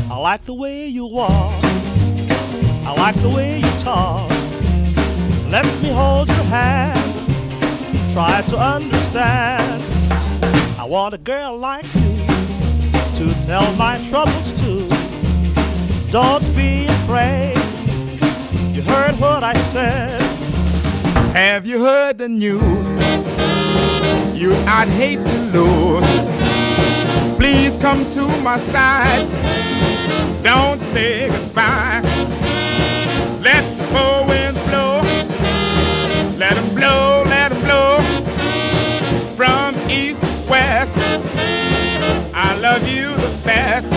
I like the way you walk, I like the way you talk. Let me hold your hand, try to understand. I want a girl like you to tell my troubles to. Don't be afraid, you heard what I said. Have you heard the news? You I'd hate to lose. Please come to my side, don't say goodbye. Let the four winds blow, let them blow, let them blow. From east to west, I love you the best.